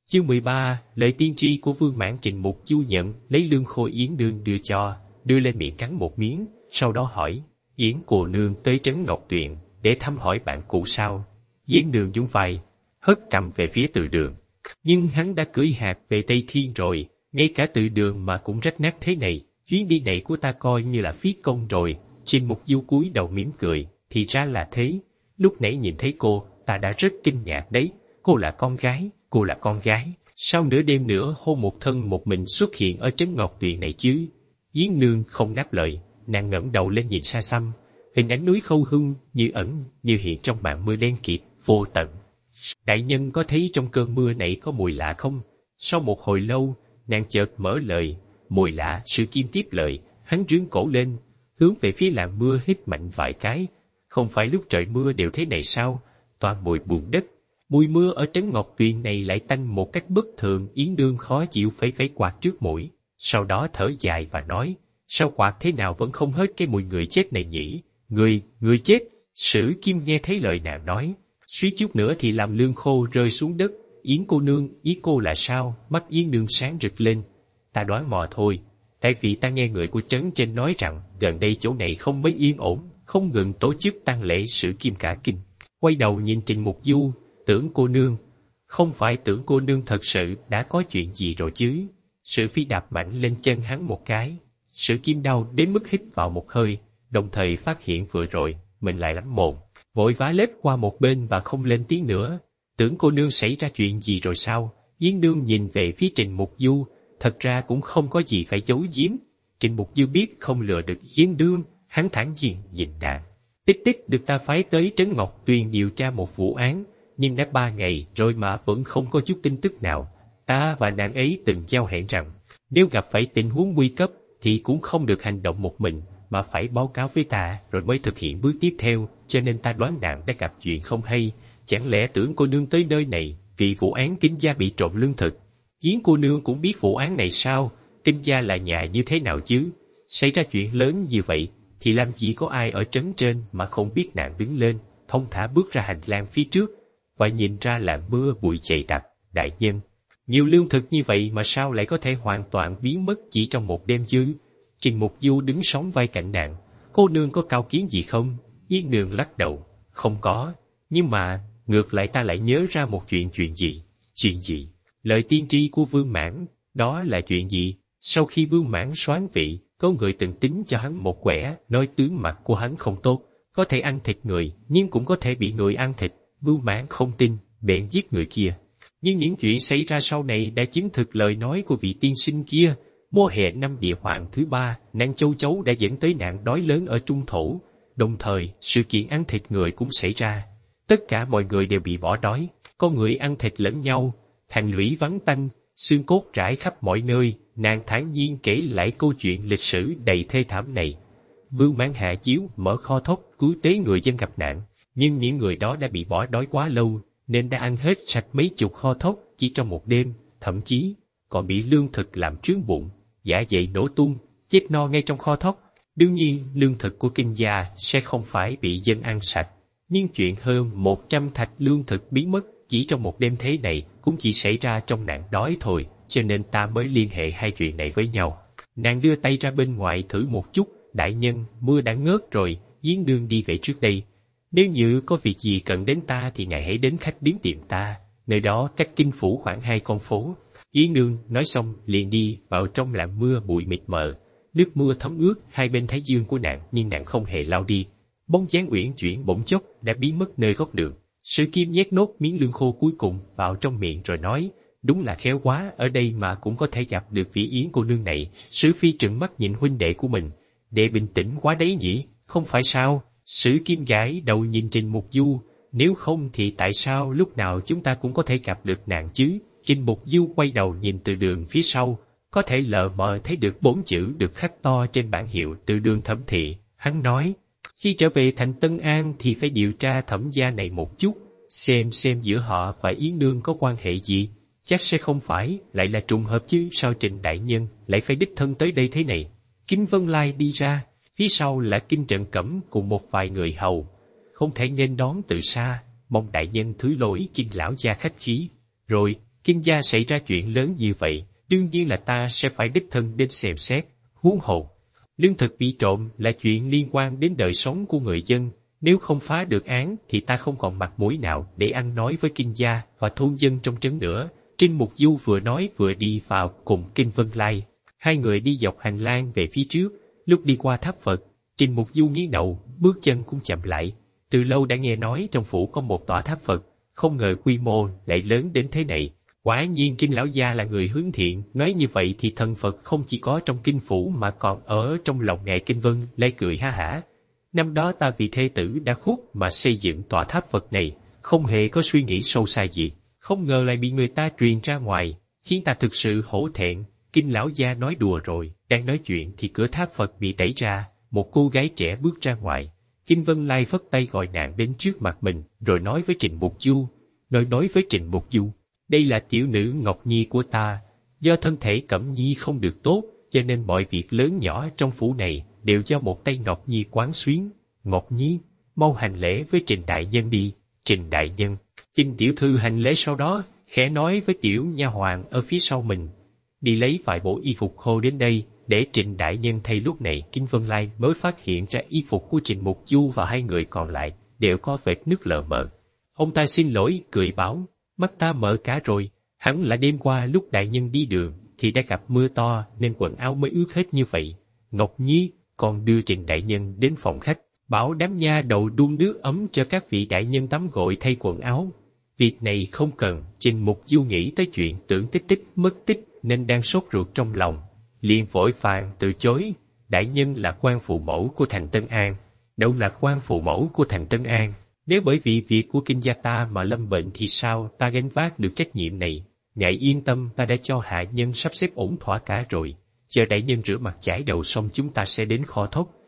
Chương 13, lời tiên tri của Vương Mãn. Trình Mục Du nhận lấy lương khô Yến Nương đưa lên miệng cắn một miếng, sau đó hỏi, Yến cô nương tới trấn Ngọc Tuyền để thăm hỏi bạn cũ sao? Yến Nương nhún vai, hất cằm về phía Từ Đường. Nhưng hắn đã cưỡi hạt về Tây Thiên rồi, ngay cả Từ Đường mà cũng rách nát thế này, chuyến đi này của ta coi như là phí công rồi. Trình Mục Du cúi đầu mỉm cười, thì ra là thế. Lúc nãy nhìn thấy cô, ta đã rất kinh ngạc đấy. Cô là con gái, sao nửa đêm nữa hôn một thân một mình xuất hiện ở trấn Ngọc Tuyền này chứ? Yến Nương không đáp lời, nàng ngẩng đầu lên nhìn xa xăm, hình ảnh núi Khâu Hưng như ẩn như hiện trong màn mưa đen kịt vô tận. Đại nhân có thấy trong cơn mưa này có mùi lạ không? Sau một hồi lâu, nàng chợt mở lời, mùi lạ. Sử Kim tiếp lời, hắn rướn cổ lên, hướng về phía làn mưa hít mạnh vài cái. Không phải lúc trời mưa đều thế này sao? Toàn mùi bùn đất. Mùi mưa ở trấn Ngọc Tuyền này lại tanh một cách bất thường. Yến Nương khó chịu phẩy quạt trước mũi, sau đó thở dài và nói, sao quạt thế nào vẫn không hết cái mùi người chết này nhỉ? Người chết. Sử Kim nghe thấy lời nàng nói, suýt chút nữa thì làm lương khô rơi xuống đất. Yến cô nương, ý cô là sao? Mắt Yến Nương sáng rực lên. Ta đoán mò thôi, tại vì ta nghe người của trấn trên nói rằng gần đây chỗ này không mấy yên ổn, không ngừng tổ chức tang lễ. Sử Kim cả kinh, quay đầu nhìn Trình Mục Du, Tưởng cô nương, không phải Tưởng cô nương thật sự đã có chuyện gì rồi chứ? Sử Phi đạp mạnh lên chân hắn một cái. Sử Kim đau đến mức hít vào một hơi, đồng thời phát hiện vừa rồi mình lại lắm mồm, vội vã lết qua một bên và không lên tiếng nữa. Tưởng cô nương xảy ra chuyện gì rồi sao? Yến Nương nhìn về phía Trình Mục Du, thật ra cũng không có gì phải giấu giếm. Trình Mục Du biết không lừa được Yến Nương, hắn thản nhiên nhìn nàng. Tích được ta phái tới trấn Ngọc Tuyền điều tra một vụ án, nhưng đã 3 ngày rồi mà vẫn không có chút tin tức nào. Ta và nàng ấy từng giao hẹn rằng, nếu gặp phải tình huống nguy cấp thì cũng không được hành động một mình, mà phải báo cáo với ta rồi mới thực hiện bước tiếp theo, cho nên ta đoán nàng đã gặp chuyện không hay. Chẳng lẽ Tưởng cô nương tới nơi này vì vụ án Kinh Gia bị trộm lương thực? Yến cô nương cũng biết vụ án này sao? Kinh Gia là nhà như thế nào chứ? Xảy ra chuyện lớn như vậy thì làm gì có ai ở trấn trên mà không biết? Nàng đứng lên, thong thả bước ra hành lang phía trước, và nhìn ra là mưa bụi dày đặc. Đại nhân, nhiều lương thực như vậy mà sao lại có thể hoàn toàn biến mất chỉ trong một đêm chứ? Trình Mục Du đứng sóng vai cạnh nàng. Cô nương có cao kiến gì không? Yến Nương lắc đầu, không có. Nhưng mà, ngược lại ta lại nhớ ra một chuyện gì? Chuyện gì? Lời tiên tri của Vương Mãn, đó là chuyện gì? Sau khi Vương Mãn soán vị, có người từng tính cho hắn một quẻ, nói tướng mặt của hắn không tốt, có thể ăn thịt người, nhưng cũng có thể bị người ăn thịt. Vương Mãn không tin, bèn giết người kia. Nhưng những chuyện xảy ra sau này đã chứng thực lời nói của vị tiên sinh kia. Mùa hè năm Địa Hoàng thứ 3, nạn châu chấu đã dẫn tới nạn đói lớn ở Trung Thổ. Đồng thời, sự kiện ăn thịt người cũng xảy ra. Tất cả mọi người đều bị bỏ đói, có người ăn thịt lẫn nhau, thành lũy vắng tanh, xương cốt rải khắp mọi nơi. Nàng thản nhiên kể lại câu chuyện lịch sử đầy thê thảm này. Vương Mãn hạ chiếu mở kho thóc cứu tế người dân gặp nạn, nhưng những người đó đã bị bỏ đói quá lâu, nên đã ăn hết sạch mấy chục kho thóc chỉ trong một đêm, thậm chí còn bị lương thực làm trướng bụng, dạ dày nổ tung, chết no ngay trong kho thóc. Đương nhiên, lương thực của Kinh Gia sẽ không phải bị dân ăn sạch, nhưng chuyện hơn 100 thạch lương thực biến mất chỉ trong một đêm thế này cũng chỉ xảy ra trong nạn đói thôi, cho nên ta mới liên hệ hai chuyện này với nhau. Nàng đưa tay ra bên ngoài thử một chút. Đại nhân, mưa đã ngớt rồi, Yến Nương đi về trước đây. Nếu như có việc gì cần đến ta thì ngài hãy đến khách điếm tìm ta, nơi đó cách Kinh Phủ khoảng 2 con phố. Yến Nương nói xong liền đi vào trong làn mưa bụi mịt mờ. Nước mưa thấm ướt hai bên thái dương của nàng, nhưng nàng không hề lau đi. Bóng dáng uyển chuyển bỗng chốc đã biến mất nơi góc đường. Sử Kim nhét nốt miếng lương khô cuối cùng vào trong miệng rồi nói, đúng là khéo quá, ở đây mà cũng có thể gặp được vị Yến cô nương này. Sử Phi trừng mắt nhìn huynh đệ của mình, đệ bình tĩnh quá đấy nhỉ, không phải sao? Sử Kim gãi đầu nhìn Trình Mục Du, nếu không thì tại sao lúc nào chúng ta cũng có thể gặp được nàng chứ? Trình Mục Du quay đầu nhìn Từ Đường phía sau, có thể lờ mờ thấy được 4 chữ được khắc to trên bảng hiệu Từ Đường Thẩm Thị. Hắn nói, khi trở về thành Tân An thì phải điều tra thẩm gia này một chút, xem giữa họ và Yến Nương có quan hệ gì. Chắc sẽ không phải lại là trùng hợp chứ, sao Trình đại nhân lại phải đích thân tới đây thế này? Kinh Vân Lai đi ra, phía sau là Kinh Trần Cẩm cùng một vài người hầu, không thể nên đón từ xa, mong đại nhân thứ lỗi Kinh lão gia khách khí. Rồi Kinh gia xảy ra chuyện lớn như vậy, đương nhiên là ta sẽ phải đích thân đến xem xét. Huống hồ, lương thực bị trộm là chuyện liên quan đến đời sống của người dân. Nếu không phá được án thì ta không còn mặt mũi nào để ăn nói với Kinh gia và thôn dân trong trấn nữa. Trinh Mục Du vừa nói vừa đi vào cùng Kinh Vân Lai. Hai người đi dọc hành lang về phía trước. Lúc đi qua tháp Phật, Trinh Mục Du nghiến đầu, bước chân cũng chậm lại. Từ lâu đã nghe nói trong phủ có một tòa tháp Phật, không ngờ quy mô lại lớn đến thế này. Quả nhiên Kinh lão gia là người hướng thiện, nói như vậy thì thần Phật không chỉ có trong kinh phủ mà còn ở trong lòng ngài Kinh Vân Lai cười ha hả. Năm đó ta vì thê tử đã khuất mà xây dựng tòa tháp Phật này, không hề có suy nghĩ sâu xa gì, không ngờ lại bị người ta truyền ra ngoài, khiến ta thực sự hổ thẹn. Kinh lão gia nói đùa rồi, đang nói chuyện thì cửa tháp Phật bị đẩy ra, một cô gái trẻ bước ra ngoài. Kinh Vân Lai phất tay gọi nàng đến trước mặt mình, rồi nói với Trịnh Mục Du, đây là tiểu nữ Ngọc Nhi của ta, do thân thể Cẩm Nhi không được tốt, cho nên mọi việc lớn nhỏ trong phủ này đều do một tay Ngọc Nhi quán xuyến. Ngọc Nhi, mau hành lễ với Trình đại nhân đi. Trình đại nhân. Trình tiểu thư hành lễ, sau đó khẽ nói với tiểu nha hoàn ở phía sau mình, đi lấy vài bộ y phục khô đến đây để Trình đại nhân thay. Lúc này Kinh Vân Lai mới phát hiện ra y phục của Trịnh Mục Du và hai người còn lại đều có vệt nước lờ mờ. Ông ta xin lỗi cười bảo, mắt ta mở cả rồi, hẳn là đêm qua lúc đại nhân đi đường thì đã gặp mưa to nên quần áo mới ướt hết như vậy. Ngọc Nhi còn đưa Trình đại nhân đến phòng khách, bảo đám nha đầu đun nước ấm cho các vị đại nhân tắm gội thay quần áo. Việc này không cần. Trình Mục Du nghĩ tới chuyện tưởng tích tích mất tích nên đang sốt ruột trong lòng, liền vội vàng từ chối. Đại nhân là quan phụ mẫu của thành Tân An. Đâu là quan phụ mẫu của thành Tân An? Nếu bởi vì việc của Kinh gia ta mà lâm bệnh thì sao ta gánh vác được trách nhiệm này? Ngài yên tâm, ta đã cho hạ nhân sắp xếp ổn thỏa cả rồi. Chờ đại nhân rửa mặt chải đầu xong chúng ta sẽ đến kho thóc,